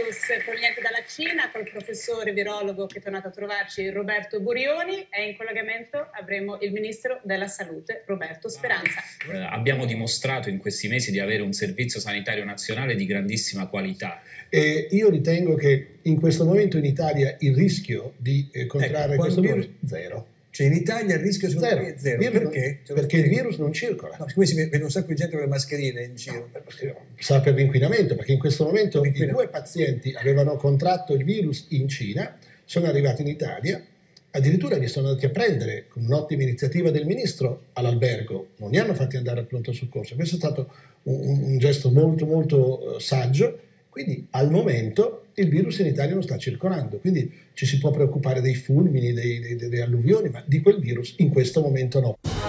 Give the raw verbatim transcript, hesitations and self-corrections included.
virus proveniente dalla Cina, col professore virologo che è tornato a trovarci, Roberto Burioni, e in collegamento avremo il ministro della Salute, Roberto Speranza. Eh, abbiamo dimostrato in questi mesi di avere un servizio sanitario nazionale di grandissima qualità. E io ritengo che in questo momento in Italia il rischio di eh, contrarre ecco, questo virus è zero. Cioè in Italia il rischio Zero. è zero. Virus Perché? non, perché il virus non circola. No, siccome si vede un sacco di gente con le mascherine in giro. No, sa per l'inquinamento, perché in questo momento i due pazienti avevano contratto il virus in Cina, sono arrivati in Italia, addirittura li sono andati a prendere con un'ottima iniziativa del ministro all'albergo, non li hanno fatti andare al pronto soccorso. Questo è stato un, un gesto molto molto uh, saggio. Quindi al momento il virus in Italia non sta circolando, quindi ci si può preoccupare dei fulmini, dei, dei, delle alluvioni, ma di quel virus in questo momento no.